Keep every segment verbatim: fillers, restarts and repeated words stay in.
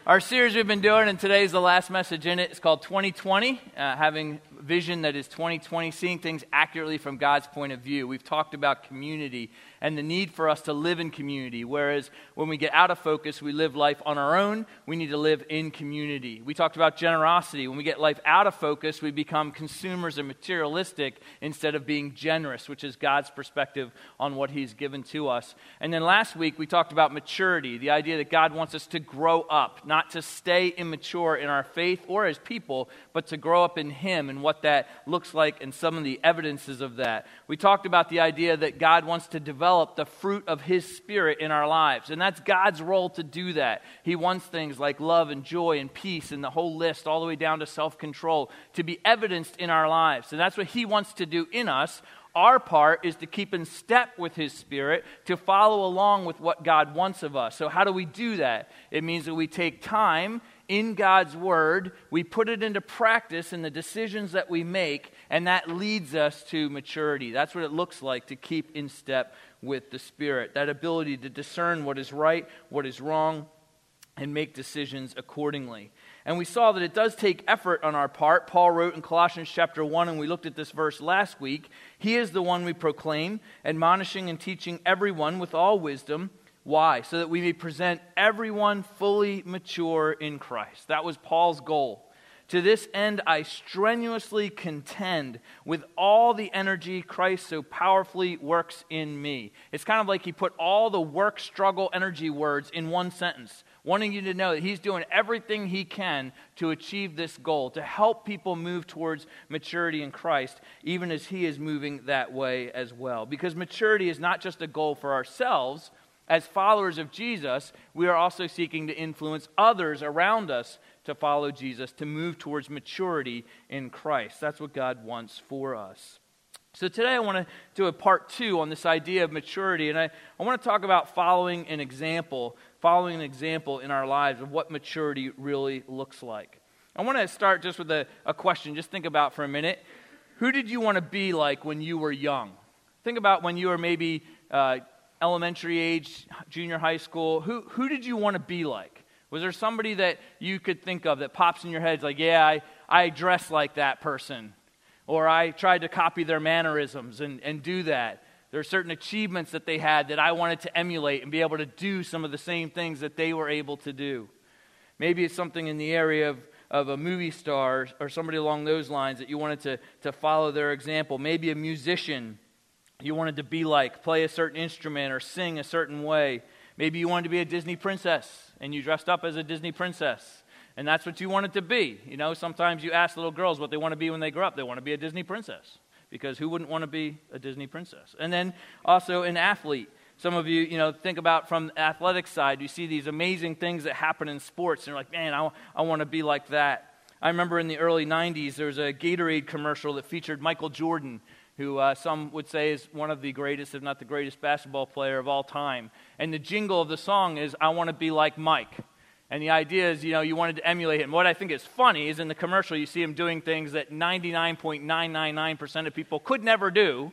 Our series we've been doing, and today's the last message in it. It's called twenty twenty, uh, having vision that is twenty twenty, seeing things accurately from God's point of view. We've talked about community and the need for us to live in community, whereas when we get out of focus, we live life on our own. We need to live in community. We talked about generosity. When we get life out of focus, we become consumers and materialistic instead of being generous, which is God's perspective on what He's given to us. And then last week, we talked about maturity, the idea that God wants us to grow up, not to stay immature in our faith or as people, but to grow up in Him and what that looks like and some of the evidences of that. We talked about the idea that God wants to develop the fruit of His Spirit in our lives, and that's God's role to do that. He wants things like love and joy and peace and the whole list all the way down to self-control to be evidenced in our lives, and that's what He wants to do in us. Our part is to keep in step with His Spirit, to follow along with what God wants of us. So how do we do that? It means that we take time in God's Word, we put it into practice in the decisions that we make, and that leads us to maturity. That's what it looks like to keep in step with the Spirit. That ability to discern what is right, what is wrong, and make decisions accordingly. And we saw that it does take effort on our part. Paul wrote in Colossians chapter one, and we looked at this verse last week, He is the one we proclaim, admonishing and teaching everyone with all wisdom. Why? So that we may present everyone fully mature in Christ. That was Paul's goal. To this end, I strenuously contend with all the energy Christ so powerfully works in me. It's kind of like he put all the work, struggle, energy words in one sentence, wanting you to know that he's doing everything he can to achieve this goal, to help people move towards maturity in Christ, even as he is moving that way as well. Because maturity is not just a goal for ourselves. As followers of Jesus, we are also seeking to influence others around us to follow Jesus, to move towards maturity in Christ. That's what God wants for us. So today I want to do a part two on this idea of maturity, and I, I want to talk about following an example, following an example in our lives of what maturity really looks like. I want to start just with a, a question. Just think about for a minute. Who did you want to be like when you were young? Think about when you were maybe uh, elementary age, junior high school. Who who did you want to be like? Was there somebody that you could think of that pops in your head like, yeah, I, I dress like that person, or I tried to copy their mannerisms and, and do that. There are certain achievements that they had that I wanted to emulate and be able to do some of the same things that they were able to do. Maybe it's something in the area of, of a movie star or somebody along those lines that you wanted to, to follow their example. Maybe a musician you wanted to be like, play a certain instrument or sing a certain way. Maybe you wanted to be a Disney princess and you dressed up as a Disney princess. And that's what you wanted to be. You know, sometimes you ask little girls what they want to be when they grow up. They want to be a Disney princess. Because who wouldn't want to be a Disney princess? And then also an athlete. Some of you, you know, think about from the athletic side, you see these amazing things that happen in sports. And you're like, man, I, I want to be like that. I remember in the early nineties, there was a Gatorade commercial that featured Michael Jordan, who uh, some would say is one of the greatest, if not the greatest basketball player of all time. And the jingle of the song is, I want to be like Mike. And the idea is, you know, you wanted to emulate him. What I think is funny is in the commercial, you see him doing things that ninety-nine point nine nine nine percent of people could never do.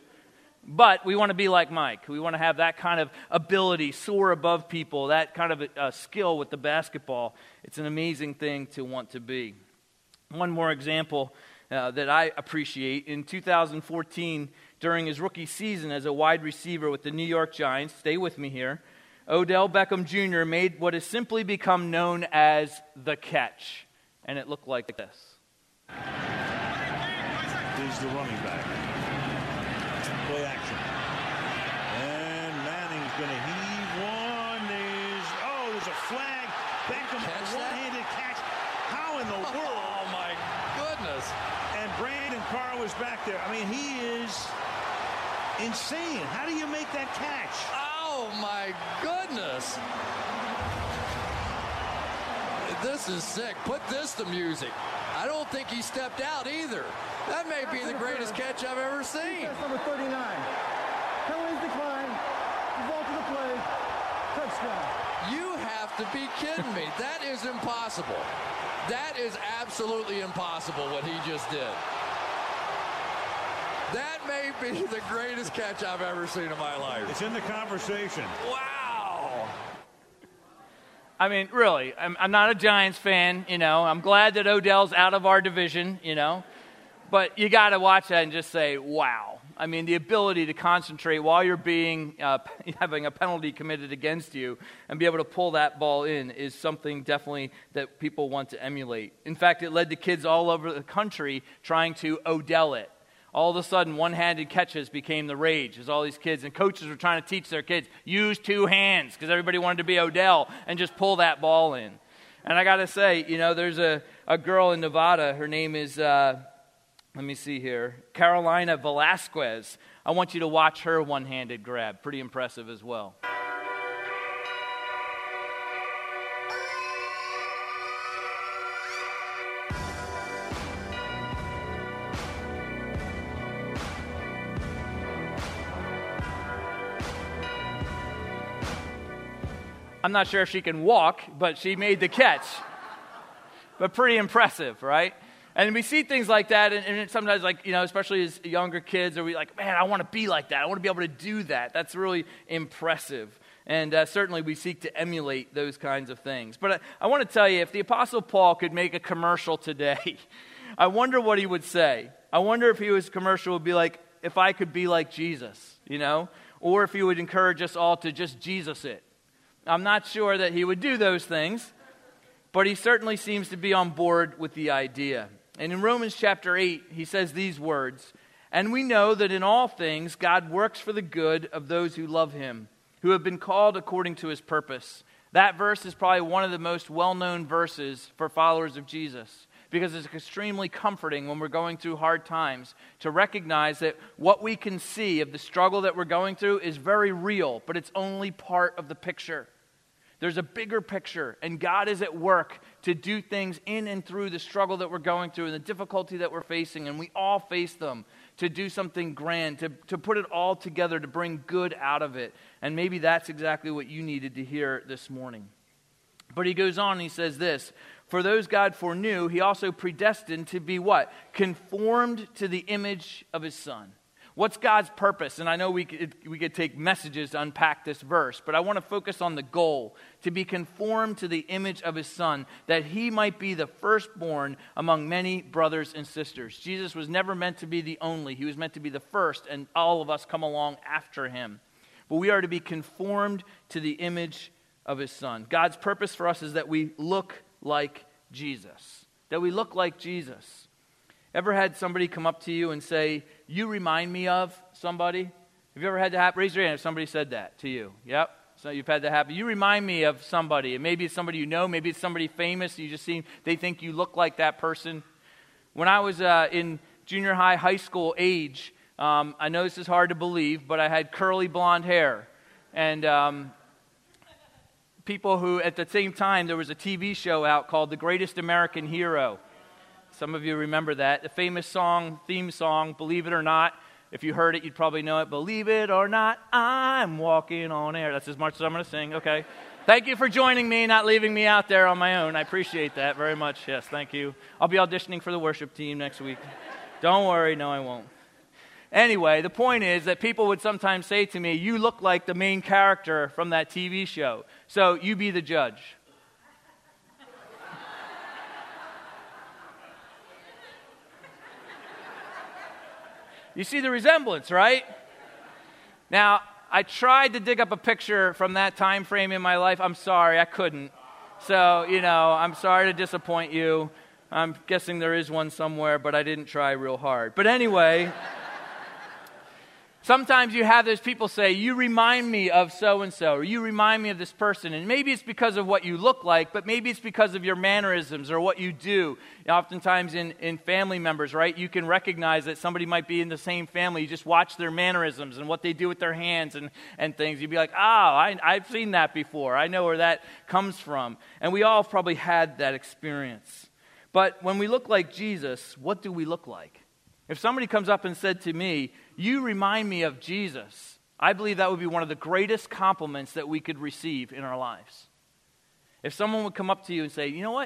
But we want to be like Mike. We want to have that kind of ability, soar above people, that kind of a, a skill with the basketball. It's an amazing thing to want to be. One more example Uh, that I appreciate. In two thousand fourteen, during his rookie season as a wide receiver with the New York Giants, stay with me here, Odell Beckham Junior made what has simply become known as the catch. And it looked like this. Here's the running back. Play action. And Manning's going to heave one. There's, oh, there's a flag. Beckham, a one-handed catch. How in the world? Oh, my goodness. And Brandon Carr was back there. I mean, he is insane. How do you make that catch? Oh, my goodness. This is sick. Put this to music. I don't think he stepped out either. That may be the greatest catch I've ever seen. That's number thirty-nine. Penalties decline. Result of the play. Touchdown. You have to be kidding me. That is impossible. That is absolutely impossible what he just did. That may be the greatest catch I've ever seen in my life. It's in the conversation. Wow. I mean, really, I'm, I'm not a Giants fan, you know. I'm glad that Odell's out of our division, you know. But you got to watch that and just say, wow. I mean, the ability to concentrate while you're being uh, having a penalty committed against you and be able to pull that ball in is something definitely that people want to emulate. In fact, it led to kids all over the country trying to Odell it. All of a sudden, one-handed catches became the rage as all these kids and coaches were trying to teach their kids, use two hands because everybody wanted to be Odell and just pull that ball in. And I got to say, you know, there's a, a girl in Nevada. Her name is, uh, let me see here, Carolina Velasquez. I want you to watch her one-handed grab. Pretty impressive as well. I'm not sure if she can walk, but she made the catch. But pretty impressive, right? And we see things like that, and, and sometimes, like, you know, especially as younger kids, are we like, man, I want to be like that. I want to be able to do that. That's really impressive. And uh, certainly we seek to emulate those kinds of things. But I, I want to tell you, if the Apostle Paul could make a commercial today, I wonder what he would say. I wonder if his commercial would be like, if I could be like Jesus, you know? Or if he would encourage us all to just Jesus it. I'm not sure that he would do those things, but he certainly seems to be on board with the idea. And in Romans chapter eight, he says these words, "And we know that in all things God works for the good of those who love him, who have been called according to his purpose." That verse is probably one of the most well-known verses for followers of Jesus, because it's extremely comforting when we're going through hard times to recognize that what we can see of the struggle that we're going through is very real, but it's only part of the picture. There's a bigger picture, and God is at work to do things in and through the struggle that we're going through and the difficulty that we're facing, and we all face them, to do something grand, to, to put it all together, to bring good out of it. And maybe that's exactly what you needed to hear this morning. But he goes on and he says this, "For those God foreknew, he also predestined to be" what? "Conformed to the image of his Son." What's God's purpose? And I know we could, we could take messages to unpack this verse, but I want to focus on the goal, to be conformed to the image of his Son, that he might be the firstborn among many brothers and sisters. Jesus was never meant to be the only. He was meant to be the first, and all of us come along after him. But we are to be conformed to the image of his Son. God's purpose for us is that we look like Jesus. That we look like Jesus. Ever had somebody come up to you and say, "You remind me of somebody"? Have you ever had that happen? Raise your hand if somebody said that to you. Yep. So you've had that happen. You remind me of somebody. And maybe it's somebody you know. Maybe it's somebody famous. You just see, they think you look like that person. When I was uh, in junior high, high school age, um, I know this is hard to believe, but I had curly blonde hair. And um, people who, at the same time, there was a T V show out called The Greatest American Hero. Some of you remember that. The famous song, theme song, Believe It or Not. If you heard it, you'd probably know it. Believe it or not, I'm walking on air. That's as much as I'm going to sing. Okay. Thank you for joining me, not leaving me out there on my own. I appreciate that very much. Yes, thank you. I'll be auditioning for the worship team next week. Don't worry. No, I won't. Anyway, the point is that people would sometimes say to me, "You look like the main character from that T V show. So you be the judge." You see the resemblance, right? Now, I tried to dig up a picture from that time frame in my life. I'm sorry, I couldn't. So, you know, I'm sorry to disappoint you. I'm guessing there is one somewhere, but I didn't try real hard. But anyway, sometimes you have those people say, "You remind me of so-and-so," or "You remind me of this person." And maybe it's because of what you look like, but maybe it's because of your mannerisms or what you do. Oftentimes in, in family members, right, you can recognize that somebody might be in the same family. You just watch their mannerisms and what they do with their hands and, and things. You'd be like, "Oh, I, I've seen that before. I know where that comes from." And we all probably had that experience. But when we look like Jesus, what do we look like? If somebody comes up and said to me, "You remind me of Jesus," I believe that would be one of the greatest compliments that we could receive in our lives. If someone would come up to you and say, "You know what?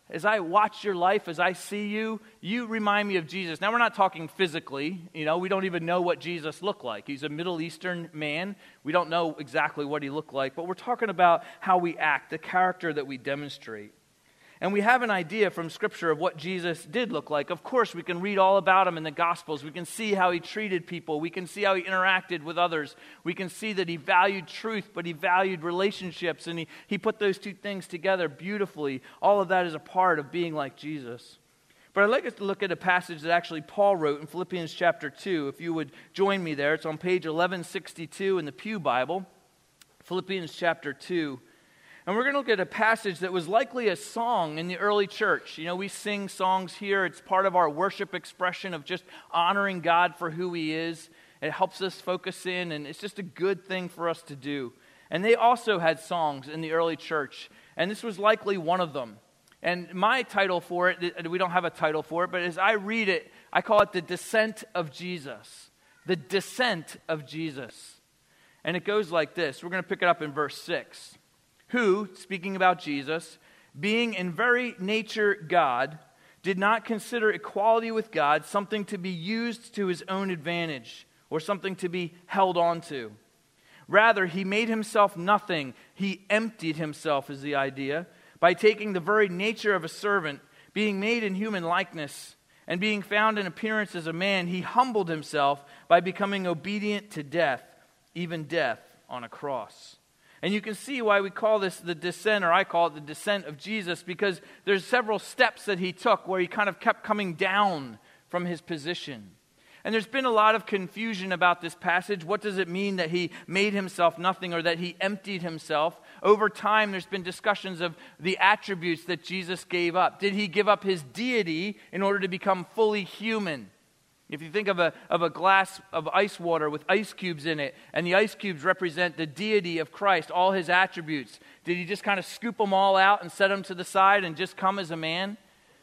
as I watch your life, as I see you, you remind me of Jesus. Now, we're not talking physically. You know, we don't even know what Jesus looked like. He's a Middle Eastern man. We don't know exactly what he looked like, but we're talking about how we act, the character that we demonstrate. And we have an idea from Scripture of what Jesus did look like. Of course, we can read all about him in the Gospels. We can see how he treated people. We can see how he interacted with others. We can see that he valued truth, but he valued relationships, and he, he put those two things together beautifully. All of that is a part of being like Jesus. But I'd like us to look at a passage that actually Paul wrote in Philippians chapter two. If you would join me there, it's on page eleven sixty-two in the Pew Bible, Philippians chapter two. And we're going to look at a passage that was likely a song in the early church. You know, we sing songs here. It's part of our worship expression of just honoring God for who he is. It helps us focus in, and it's just a good thing for us to do. And they also had songs in the early church, and this was likely one of them. And my title for it, we don't have a title for it, but as I read it, I call it The Descent of Jesus. The Descent of Jesus. And it goes like this. We're going to pick it up in verse six. Who, speaking about Jesus, being in very nature God, did not consider equality with God something to be used to his own advantage or something to be held on to. Rather, he made himself nothing. He emptied himself, is the idea, by taking the very nature of a servant, being made in human likeness, and being found in appearance as a man, he humbled himself by becoming obedient to death, even death on a cross. And you can see why we call this the descent, or I call it the descent of Jesus, because there's several steps that he took where he kind of kept coming down from his position. And there's been a lot of confusion about this passage. What does it mean that he made himself nothing or that he emptied himself? Over time, there's been discussions of the attributes that Jesus gave up. Did he give up his deity in order to become fully human? If you think of a, of a glass of ice water with ice cubes in it, and the ice cubes represent the deity of Christ, all his attributes, did he just kind of scoop them all out and set them to the side and just come as a man?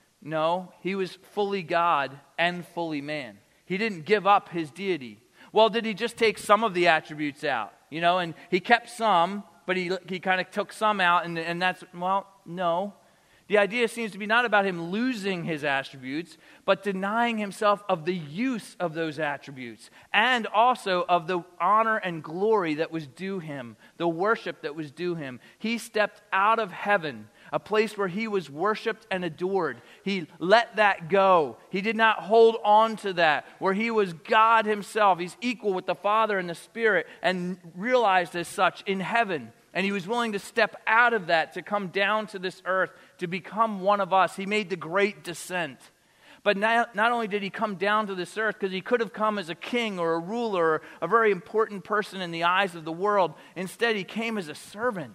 No, he was fully God and fully man. He didn't give up his deity. Well, did he just take some of the attributes out? You know, and he kept some, but he, he kind of took some out, and, and that's, well, no. The idea seems to be not about him losing his attributes, but denying himself of the use of those attributes, and also of the honor and glory that was due him, the worship that was due him. He stepped out of heaven, a place where he was worshiped and adored. He let that go. He did not hold on to that, where he was God himself. He's equal with the Father and the Spirit, and realized as such in heaven. And he was willing to step out of that to come down to this earth, to become one of us. He made the great descent. But not, not only did he come down to this earth, because he could have come as a king or a ruler or a very important person in the eyes of the world. Instead, he came as a servant.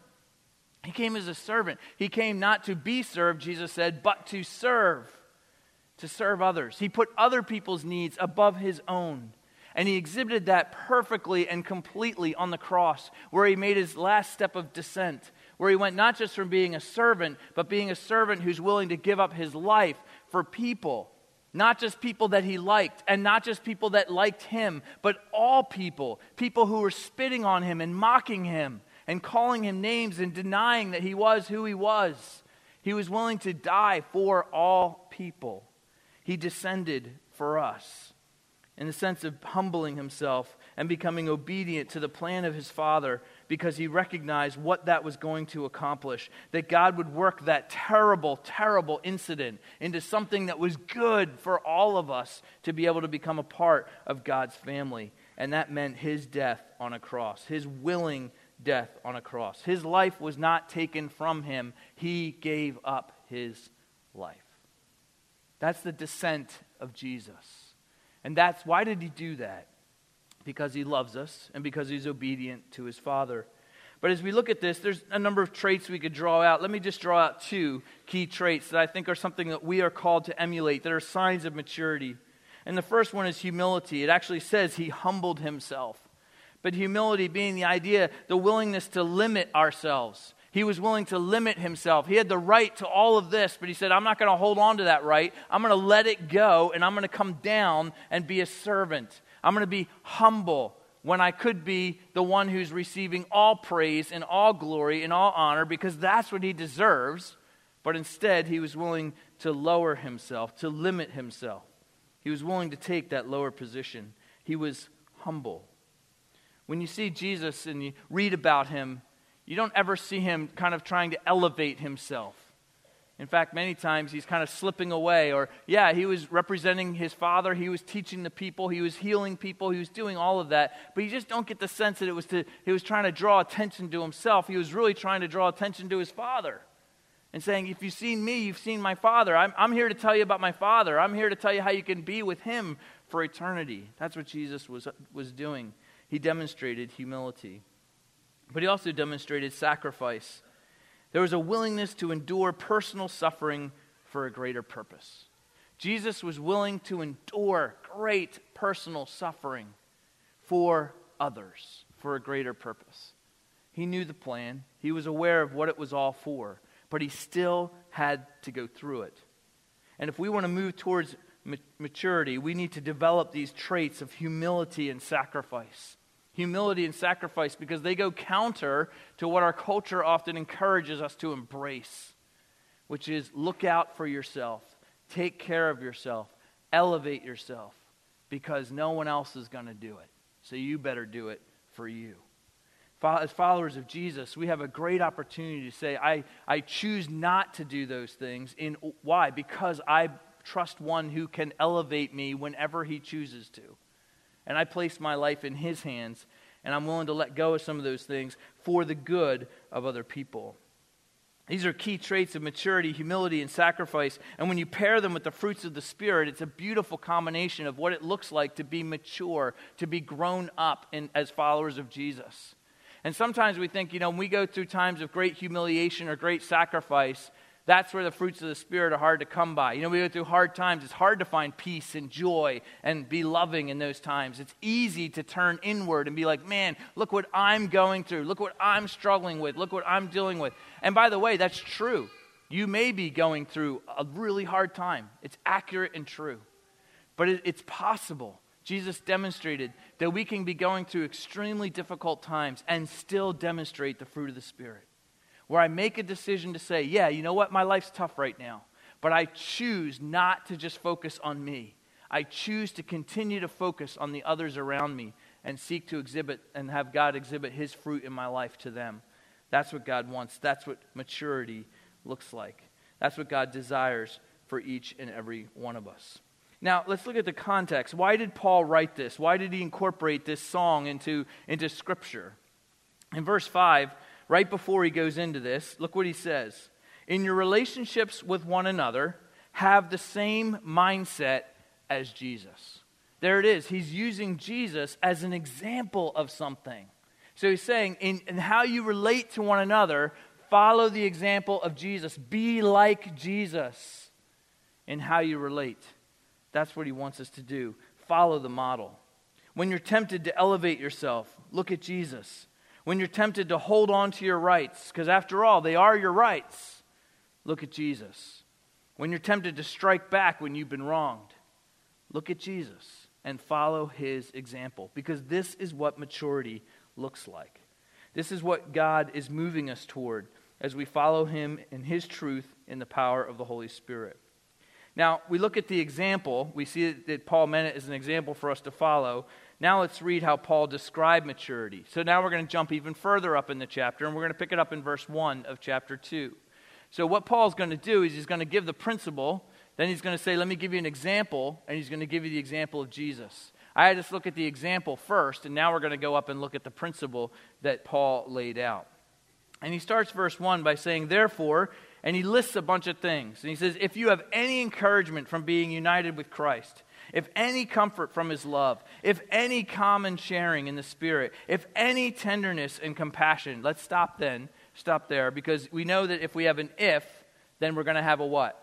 He came as a servant. He came not to be served, Jesus said, but to serve, to serve others. He put other people's needs above his own. And he exhibited that perfectly and completely on the cross, where he made his last step of descent, where he went not just from being a servant, but being a servant who's willing to give up his life for people. Not just people that he liked, and not just people that liked him, but all people. People who were spitting on him and mocking him and calling him names and denying that he was who he was. He was willing to die for all people. He descended for us, in the sense of humbling himself and becoming obedient to the plan of his Father, because he recognized what that was going to accomplish. That God would work that terrible, terrible incident into something that was good for all of us to be able to become a part of God's family. And that meant his death on a cross, his willing death on a cross. His life was not taken from him. He gave up his life. That's the descent of Jesus. And that's, why did he do that? Because he loves us and because he's obedient to his Father. But as we look at this, there's a number of traits we could draw out. Let me just draw out two key traits that I think are something that we are called to emulate, that are signs of maturity. And the first one is humility. It actually says he humbled himself. But humility being the idea, the willingness to limit ourselves. He was willing to limit himself. He had the right to all of this, but he said, I'm not going to hold on to that right. I'm going to let it go, and I'm going to come down and be a servant. I'm going to be humble when I could be the one who's receiving all praise and all glory and all honor, because that's what he deserves. But instead, he was willing to lower himself, to limit himself. He was willing to take that lower position. He was humble. When you see Jesus and you read about him, you don't ever see him kind of trying to elevate himself. In fact, many times he's kind of slipping away. Or, yeah, he was representing his Father. He was teaching the people. He was healing people. He was doing all of that. But you just don't get the sense that it was to, he was trying to draw attention to himself. He was really trying to draw attention to his Father. And saying, if you've seen me, you've seen my Father. I'm, I'm here to tell you about my Father. I'm here to tell you how you can be with him for eternity. That's what Jesus was, was doing. He demonstrated humility. But he also demonstrated sacrifice. There was a willingness to endure personal suffering for a greater purpose. Jesus was willing to endure great personal suffering for others, for a greater purpose. He knew the plan. He was aware of what it was all for, but he still had to go through it. And if we want to move towards maturity, we need to develop these traits of humility and sacrifice. Humility and sacrifice, because they go counter to what our culture often encourages us to embrace, which is look out for yourself, take care of yourself, elevate yourself, because no one else is going to do it. So you better do it for you. As followers of Jesus, we have a great opportunity to say, I, I choose not to do those things. In why? Because I trust one who can elevate me whenever he chooses to. And I place my life in his hands, and I'm willing to let go of some of those things for the good of other people. These are key traits of maturity, humility, and sacrifice. And when you pair them with the fruits of the Spirit, it's a beautiful combination of what it looks like to be mature, to be grown up in, as followers of Jesus. And sometimes we think, you know, when we go through times of great humiliation or great sacrifice, that's where the fruits of the Spirit are hard to come by. You know, we go through hard times. It's hard to find peace and joy and be loving in those times. It's easy to turn inward and be like, man, look what I'm going through. Look what I'm struggling with. Look what I'm dealing with. And by the way, that's true. You may be going through a really hard time. It's accurate and true. But it, it's possible. Jesus demonstrated that we can be going through extremely difficult times and still demonstrate the fruit of the Spirit. Where I make a decision to say, yeah, you know what, my life's tough right now, but I choose not to just focus on me. I choose to continue to focus on the others around me and seek to exhibit and have God exhibit his fruit in my life to them. That's what God wants. That's what maturity looks like. That's what God desires for each and every one of us. Now, let's look at the context. Why did Paul write this? Why did he incorporate this song into, into Scripture? In verse five, right before he goes into this, look what he says. In your relationships with one another, have the same mindset as Jesus. There it is. He's using Jesus as an example of something. So he's saying, in, in how you relate to one another, follow the example of Jesus. Be like Jesus in how you relate. That's what he wants us to do. Follow the model. When you're tempted to elevate yourself, look at Jesus. When you're tempted to hold on to your rights, because after all, they are your rights, look at Jesus. When you're tempted to strike back when you've been wronged, look at Jesus and follow his example, because this is what maturity looks like. This is what God is moving us toward as we follow him in his truth in the power of the Holy Spirit. Now, we look at the example. We see that Paul meant it as an example for us to follow. Now let's read how Paul described maturity. So now we're going to jump even further up in the chapter, and we're going to pick it up in verse one of chapter two. So what Paul's going to do is he's going to give the principle, then he's going to say, let me give you an example, and he's going to give you the example of Jesus. I had us look at the example first, and now we're going to go up and look at the principle that Paul laid out. And he starts verse one by saying, therefore, and he lists a bunch of things. And he says, if you have any encouragement from being united with Christ, if any comfort from his love, if any common sharing in the Spirit, if any tenderness and compassion. Let's stop then, stop there, because we know that if we have an if, then we're going to have a what?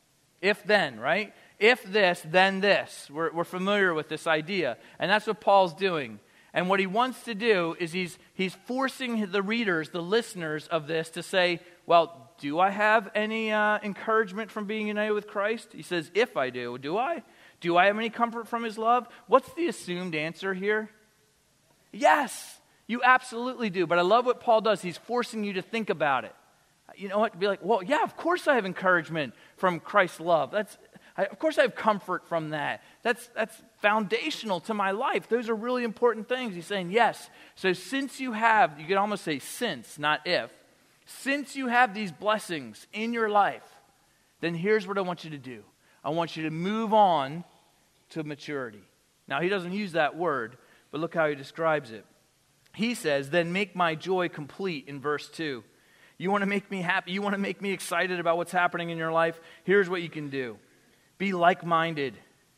If then, right? If this, then this. We're, we're familiar with this idea. And that's what Paul's doing. And what he wants to do is he's he's forcing the readers, the listeners of this to say, well, do I have any uh, encouragement from being united with Christ? He says, if I do, do I? Do I have any comfort from his love? What's the assumed answer here? Yes, you absolutely do. But I love what Paul does. He's forcing you to think about it. You know what? Be like, well, yeah, of course I have encouragement from Christ's love. That's, I, of course I have comfort from that. That's, that's foundational to my life. Those are really important things. He's saying, yes. So since you have, you could almost say since, not if, since you have these blessings in your life, then here's what I want you to do. I want you to move on to maturity. Now, he doesn't use that word, but look how he describes it. He says, then make my joy complete in verse two. You want to make me happy? You want to make me excited about what's happening in your life? Here's what you can do. Be like-minded.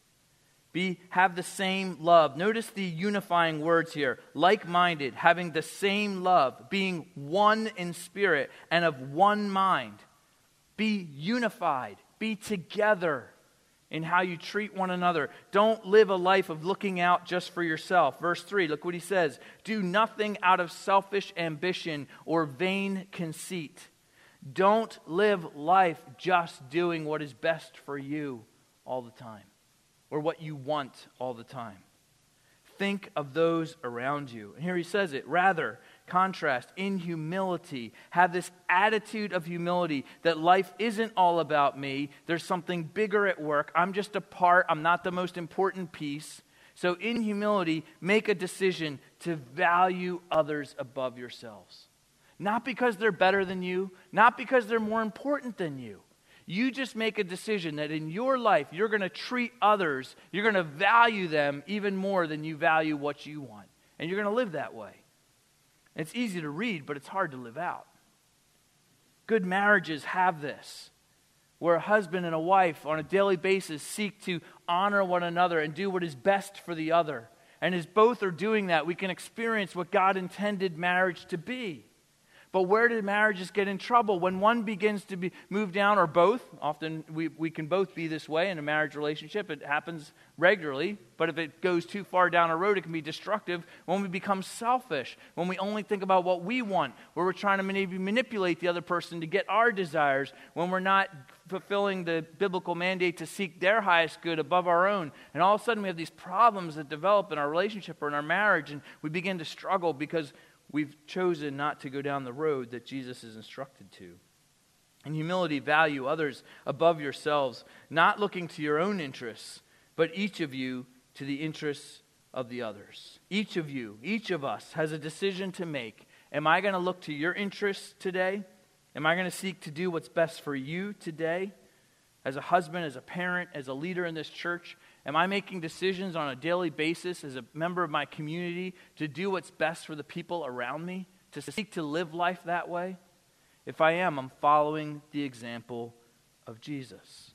Be, have the same love. Notice the unifying words here. Like-minded, having the same love, being one in spirit and of one mind. Be unified. Be together in how you treat one another. Don't live a life of looking out just for yourself. Verse three, look what he says. Do nothing out of selfish ambition or vain conceit. Don't live life just doing what is best for you all the time, or what you want all the time. Think of those around you. And here he says it. Rather, contrast, in humility, have this attitude of humility that life isn't all about me. There's something bigger at work. I'm just a part. I'm not the most important piece. So in humility, make a decision to value others above yourselves. Not because they're better than you, not because they're more important than you. You just make a decision that in your life, you're going to treat others, you're going to value them even more than you value what you want. And you're going to live that way. It's easy to read, but it's hard to live out. Good marriages have this, where a husband and a wife on a daily basis seek to honor one another and do what is best for the other. And as both are doing that, we can experience what God intended marriage to be. But where do marriages get in trouble? When one begins to be moved down, or both, often we, we can both be this way in a marriage relationship. It happens regularly, but if it goes too far down a road, it can be destructive when we become selfish, when we only think about what we want, where we're trying to maybe manipulate the other person to get our desires, when we're not fulfilling the biblical mandate to seek their highest good above our own. And all of a sudden we have these problems that develop in our relationship or in our marriage, and we begin to struggle because we've chosen not to go down the road that Jesus is instructed to. In humility, value others above yourselves, not looking to your own interests, but each of you to the interests of the others. Each of you, each of us has a decision to make. Am I going to look to your interests today? Am I going to seek to do what's best for you today? As a husband, as a parent, as a leader in this church, am I making decisions on a daily basis as a member of my community to do what's best for the people around me, to seek to live life that way? If I am, I'm following the example of Jesus.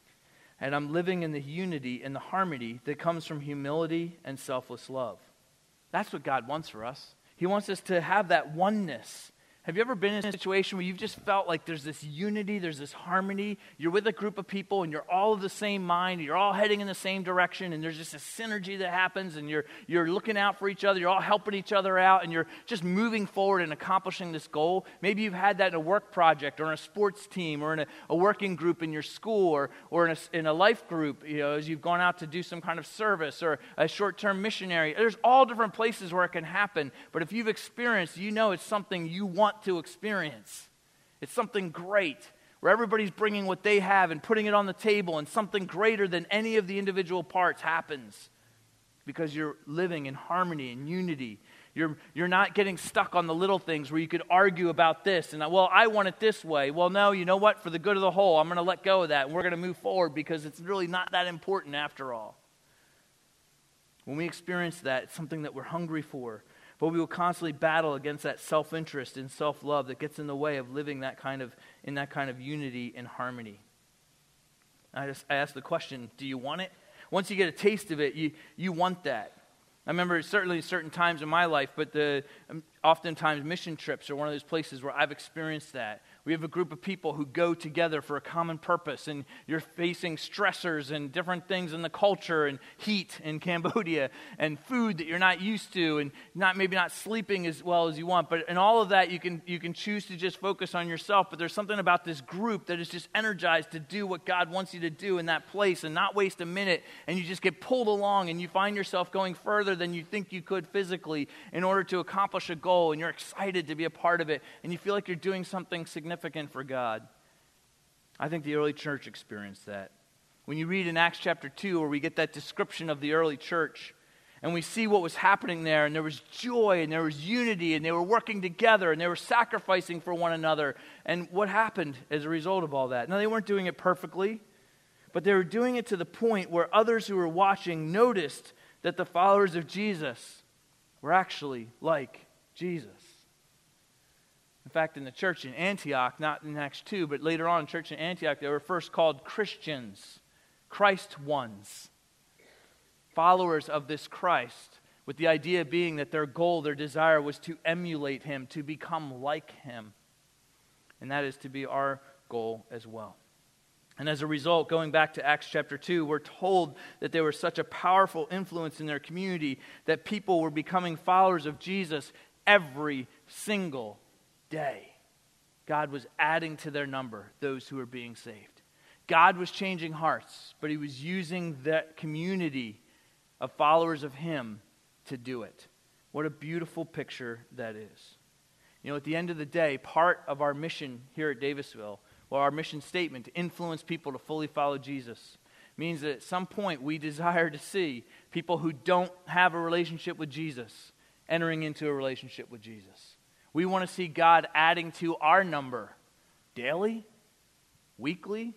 And I'm living in the unity and the harmony that comes from humility and selfless love. That's what God wants for us. He wants us to have that oneness. Have you ever been in a situation where you've just felt like there's this unity, there's this harmony, you're with a group of people and you're all of the same mind, you're all heading in the same direction, and there's just a synergy that happens, and you're you're looking out for each other, you're all helping each other out, and you're just moving forward and accomplishing this goal? Maybe you've had that in a work project or in a sports team or in a, a working group in your school or, or in, a, in a life group, you know, as you've gone out to do some kind of service or a short-term missionary. There's all different places where it can happen, but if you've experienced, you know it's something you want to experience. It's something great where everybody's bringing what they have and putting it on the table, and something greater than any of the individual parts happens because you're living in harmony and unity. You're, you're not getting stuck on the little things where you could argue about this and, well, I want it this way. Well, no, you know what? For the good of the whole, I'm going to let go of that and we're going to move forward because it's really not that important after all. When we experience that, it's something that we're hungry for. But we will constantly battle against that self-interest and self-love that gets in the way of living that kind of in that kind of unity and harmony. I just I ask the question, do you want it? Once you get a taste of it, you you want that. I remember certainly certain times in my life, but the um, oftentimes mission trips are one of those places where I've experienced that. We have a group of people who go together for a common purpose, and you're facing stressors and different things in the culture and heat in Cambodia and food that you're not used to, and not maybe not sleeping as well as you want. But in all of that, you can you can choose to just focus on yourself. But there's something about this group that is just energized to do what God wants you to do in that place and not waste a minute. And you just get pulled along, and you find yourself going further than you think you could physically in order to accomplish a goal. And you're excited to be a part of it, and you feel like you're doing something significant significant for God. I think the early church experienced that. When you read in Acts chapter two, where we get that description of the early church, and we see what was happening there, and there was joy, and there was unity, and they were working together, and they were sacrificing for one another. And what happened as a result of all that? Now, they weren't doing it perfectly, but they were doing it to the point where others who were watching noticed that the followers of Jesus were actually like Jesus. In fact, in the church in Antioch, not in Acts two, but later on in church in Antioch, they were first called Christians, Christ ones, followers of this Christ, with the idea being that their goal, their desire was to emulate him, to become like him. And that is to be our goal as well. And as a result, going back to Acts chapter two, we're told that they were such a powerful influence in their community that people were becoming followers of Jesus every single day. God was adding to their number those who were being saved. God was changing hearts, but he was using that community of followers of him to do it. What a beautiful picture that is. You know, at the end of the day, part of our mission here at Davisville, well, our mission statement, to influence people to fully follow Jesus, means that at some point we desire to see people who don't have a relationship with Jesus entering into a relationship with Jesus. We want to see God adding to our number daily, weekly.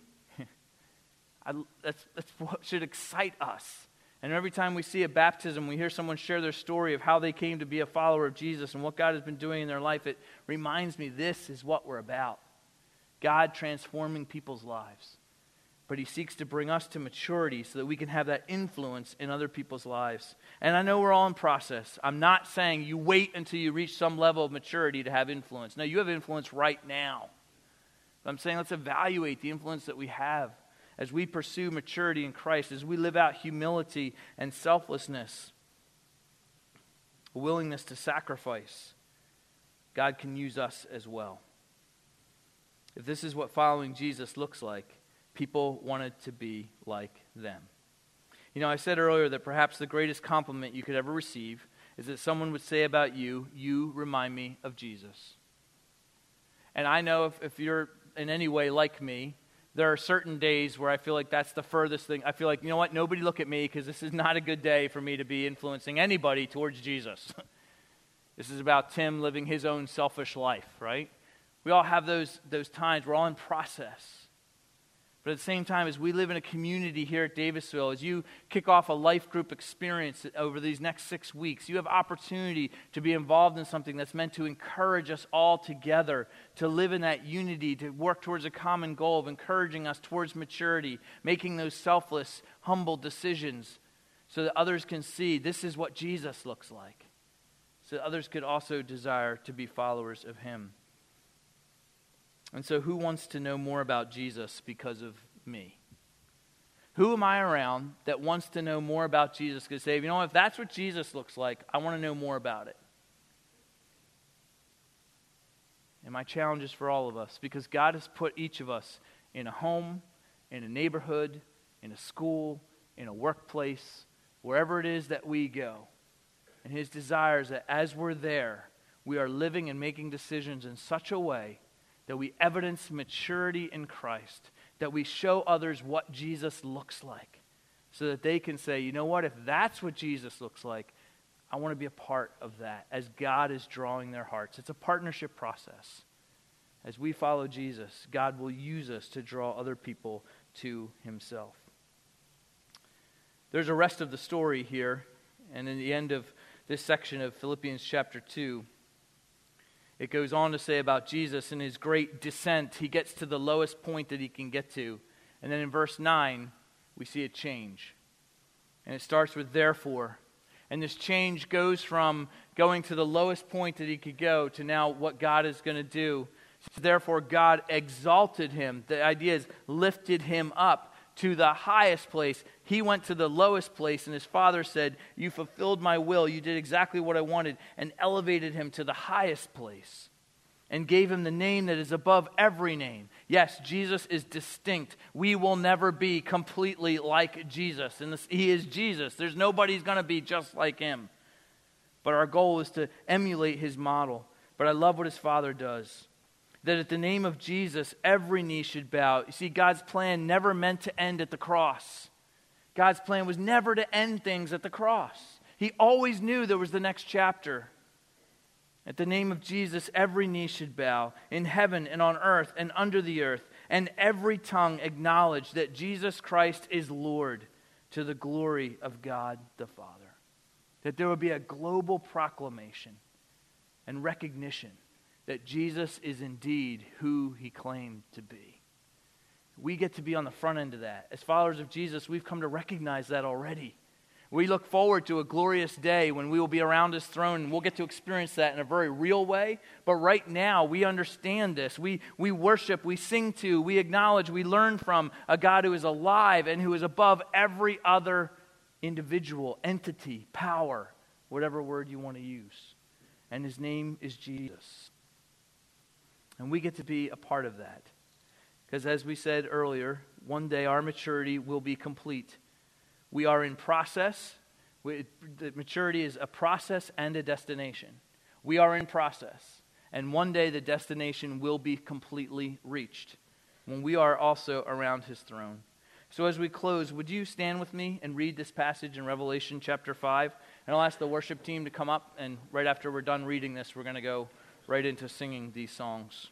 I, that's, that's what should excite us. And every time we see a baptism, we hear someone share their story of how they came to be a follower of Jesus and what God has been doing in their life, it reminds me this is what we're about. God transforming people's lives. But he seeks to bring us to maturity so that we can have that influence in other people's lives. And I know we're all in process. I'm not saying you wait until you reach some level of maturity to have influence. No, you have influence right now. But I'm saying let's evaluate the influence that we have as we pursue maturity in Christ, as we live out humility and selflessness, a willingness to sacrifice. God can use us as well. If this is what following Jesus looks like, people wanted to be like them. You know, I said earlier that perhaps the greatest compliment you could ever receive is that someone would say about you, you remind me of Jesus. And I know if, if you're in any way like me, there are certain days where I feel like that's the furthest thing. I feel like, you know what, nobody look at me because this is not a good day for me to be influencing anybody towards Jesus. This is about Tim living his own selfish life, right? We all have those, those times. We're all in process. But at the same time, as we live in a community here at Davisville, as you kick off a life group experience over these next six weeks, you have opportunity to be involved in something that's meant to encourage us all together, to live in that unity, to work towards a common goal of encouraging us towards maturity, making those selfless, humble decisions so that others can see this is what Jesus looks like, so that others could also desire to be followers of him. And so who wants to know more about Jesus because of me? Who am I around that wants to know more about Jesus? Because say, you know, if that's what Jesus looks like, I want to know more about it. And my challenge is for all of us, because God has put each of us in a home, in a neighborhood, in a school, in a workplace, wherever it is that we go. And his desire is that as we're there, we are living and making decisions in such a way that we evidence maturity in Christ, that we show others what Jesus looks like, so that they can say, you know what, if that's what Jesus looks like, I want to be a part of that as God is drawing their hearts. It's a partnership process. As we follow Jesus, God will use us to draw other people to himself. There's a rest of the story here, and in the end of this section of Philippians chapter two, it goes on to say about Jesus in his great descent, he gets to the lowest point that he can get to. And then in verse nine, we see a change. And it starts with therefore. And this change goes from going to the lowest point that he could go to now what God is going to do. So therefore, God exalted him. The idea is lifted him up to the highest place. He went to the lowest place, and his Father said, you fulfilled my will. You did exactly what I wanted, and elevated him to the highest place and gave him the name that is above every name. Yes, Jesus is distinct. We will never be completely like Jesus. And this, he is Jesus. There's nobody who's going to be just like him. But our goal is to emulate his model. But I love what his Father does. that at the name of Jesus, every knee should bow. You see, God's plan never meant to end at the cross. God's plan was never to end things at the cross. He always knew there was the next chapter. At the name of Jesus, every knee should bow in heaven and on earth and under the earth, and every tongue acknowledge that Jesus Christ is Lord, to the glory of God the Father. That there would be a global proclamation and recognition that Jesus is indeed who he claimed to be. We get to be on the front end of that. As followers of Jesus, we've come to recognize that already. We look forward to a glorious day when we will be around his throne, and we'll get to experience that in a very real way. But right now, we understand this. We, we worship, we sing to, we acknowledge, we learn from a God who is alive and who is above every other individual, entity, power, whatever word you want to use. And his name is Jesus. And we get to be a part of that. Because as we said earlier, one day our maturity will be complete. We are in process. We, the maturity is a process and a destination. We are in process. And one day the destination will be completely reached when we are also around his throne. So as we close, would you stand with me and read this passage in Revelation chapter five? And I'll ask the worship team to come up, and right after we're done reading this, we're going to go right into singing these songs.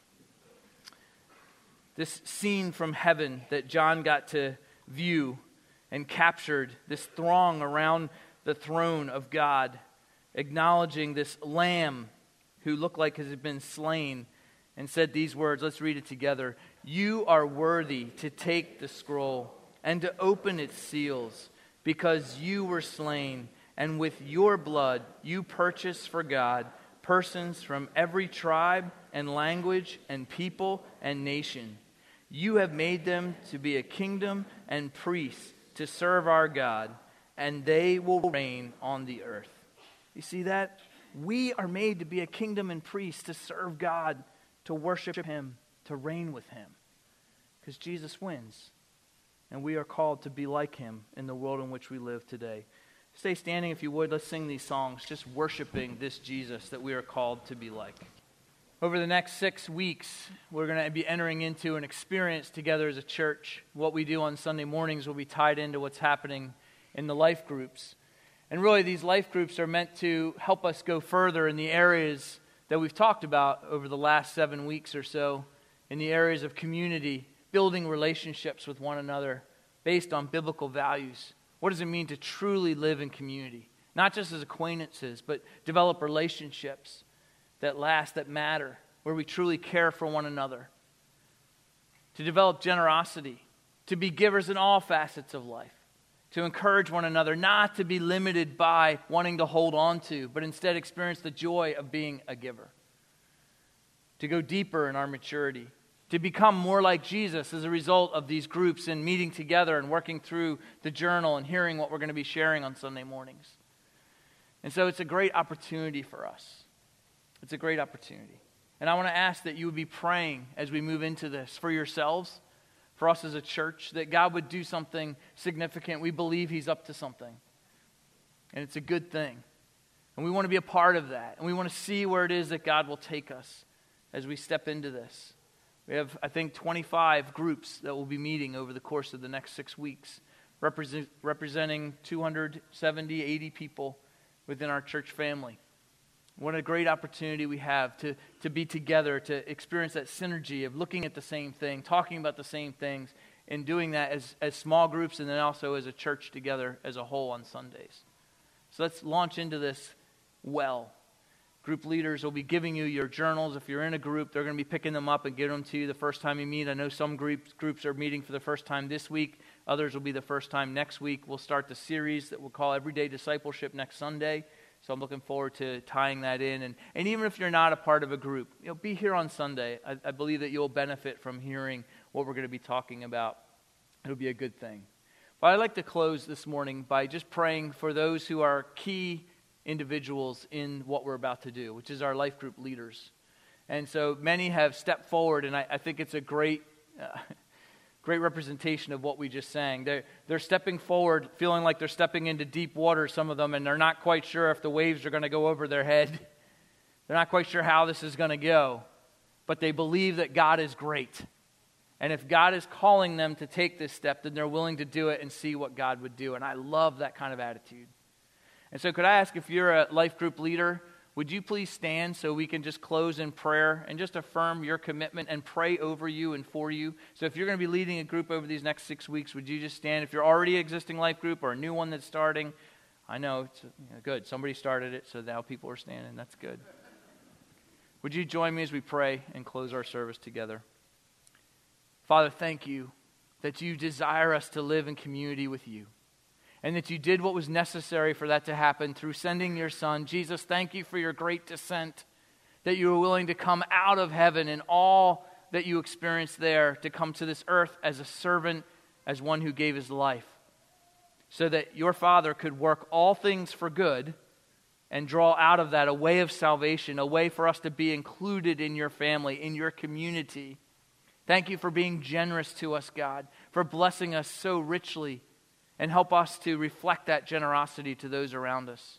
This scene from heaven that John got to view and captured, this throng around the throne of God, acknowledging this lamb who looked like has been slain, and said these words. Let's read it together. You are worthy to take the scroll and to open its seals, because you were slain, and with your blood you purchased for God persons from every tribe and language and people and nation. You have made them to be a kingdom and priests to serve our God, and they will reign on the earth. You see that? We are made to be a kingdom and priests to serve God, to worship him, to reign with him. Because Jesus wins. And we are called to be like him in the world in which we live today. Stay standing if you would. Let's sing these songs, just worshiping this Jesus that we are called to be like. Over the next six weeks, we're going to be entering into an experience together as a church. What we do on Sunday mornings will be tied into what's happening in the life groups. And really, these life groups are meant to help us go further in the areas that we've talked about over the last seven weeks or so, in the areas of community, building relationships with one another based on biblical values. What does it mean to truly live in community? Not just as acquaintances, but develop relationships that last, that matter, where we truly care for one another. To develop generosity, to be givers in all facets of life, to encourage one another, not to be limited by wanting to hold on to, but instead experience the joy of being a giver. To go deeper in our maturity, to become more like Jesus as a result of these groups and meeting together and working through the journal and hearing what we're going to be sharing on Sunday mornings. And so it's a great opportunity for us. It's a great opportunity. And I want to ask that you would be praying as we move into this for yourselves, for us as a church, that God would do something significant. We believe he's up to something. And it's a good thing. And we want to be a part of that. And we want to see where it is that God will take us as we step into this. We have, I think, twenty-five groups that will be meeting over the course of the next six weeks, represent, representing two hundred seventy, eighty people within our church family. What a great opportunity we have to, to be together, to experience that synergy of looking at the same thing, talking about the same things, and doing that as, as small groups and then also as a church together as a whole on Sundays. So let's launch into this well. Group leaders will be giving you your journals. If you're in a group, they're going to be picking them up and giving them to you the first time you meet. I know some groups, groups are meeting for the first time this week. Others will be the first time next week. We'll start the series that we'll call Everyday Discipleship next Sunday. So I'm looking forward to tying that in. And, and even if you're not a part of a group, you know, be here on Sunday. I, I believe that you'll benefit from hearing what we're going to be talking about. It'll be a good thing. But I'd like to close this morning by just praying for those who are key individuals in what we're about to do, which is our life group leaders. And so many have stepped forward, and I, I think it's a great... Uh, Great representation of what we just sang. They're, they're stepping forward, feeling like they're stepping into deep water, some of them, and they're not quite sure if the waves are going to go over their head. They're not quite sure how this is going to go. but they believe that God is great. And if God is calling them to take this step, then they're willing to do it and see what God would do. And I love that kind of attitude. And so could I ask, if you're a life group leader, would you please stand so we can just close in prayer and just affirm your commitment and pray over you and for you? So if you're going to be leading a group over these next six weeks, would you just stand? If you're already an existing life group or a new one that's starting, I know, it's you know, good. Somebody started it, so now people are standing. That's good. Would you join me as we pray and close our service together? Father, thank you that you desire us to live in community with you, and that you did what was necessary for that to happen through sending your Son. Jesus, thank you for your great descent, that you were willing to come out of heaven and all that you experienced there to come to this earth as a servant, as one who gave his life, so that your Father could work all things for good and draw out of that a way of salvation, a way for us to be included in your family, in your community. Thank you for being generous to us, God, for blessing us so richly, and help us to reflect that generosity to those around us.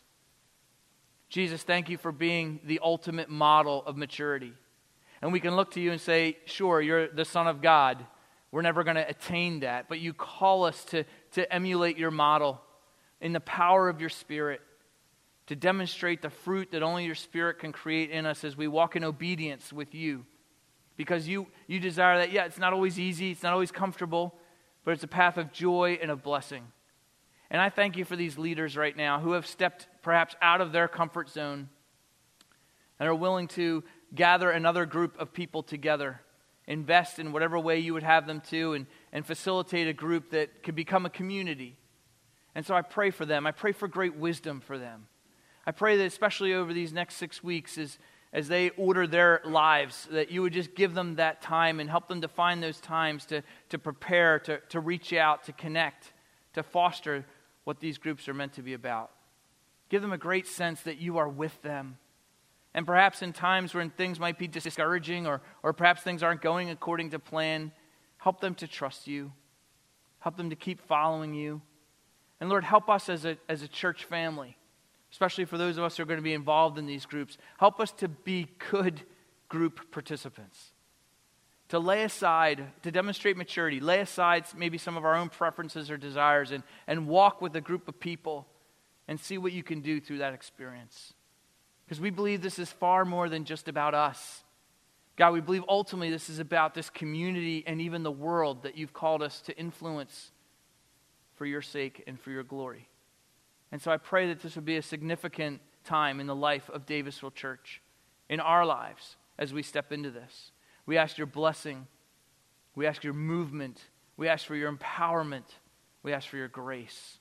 Jesus, thank you for being the ultimate model of maturity. And we can look to you and say, sure, you're the Son of God. We're never going to attain that, but you call us to, to emulate your model in the power of your Spirit, to demonstrate the fruit that only your Spirit can create in us as we walk in obedience with you. Because you, you desire that, yeah, it's not always easy, it's not always comfortable, but it's a path of joy and of blessing. And I thank you for these leaders right now who have stepped perhaps out of their comfort zone and are willing to gather another group of people together, invest in whatever way you would have them to, and, and facilitate a group that could become a community. And so I pray for them. I pray for great wisdom for them. I pray that especially over these next six weeks as, as they order their lives, that you would just give them that time and help them to find those times to, to prepare, to, to reach out, to connect, to foster what these groups are meant to be about. Give them a great sense that you are with them. And perhaps in times when things might be discouraging or, or perhaps things aren't going according to plan, help them to trust you. Help them to keep following you. And Lord, help us as a, as a church family, especially for those of us who are going to be involved in these groups. Help us to be good group participants. To lay aside, to demonstrate maturity, lay aside maybe some of our own preferences or desires and, and walk with a group of people and see what you can do through that experience. Because we believe this is far more than just about us. God, we believe ultimately this is about this community and even the world that you've called us to influence for your sake and for your glory. And so I pray that this would be a significant time in the life of Davisville Church, in our lives as we step into this. We ask your blessing. We ask your movement. We ask for your empowerment. We ask for your grace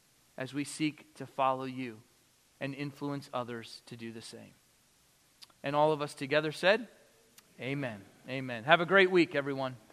as we seek to follow you and influence others to do the same. And all of us together said, amen. Amen. Have a great week, everyone.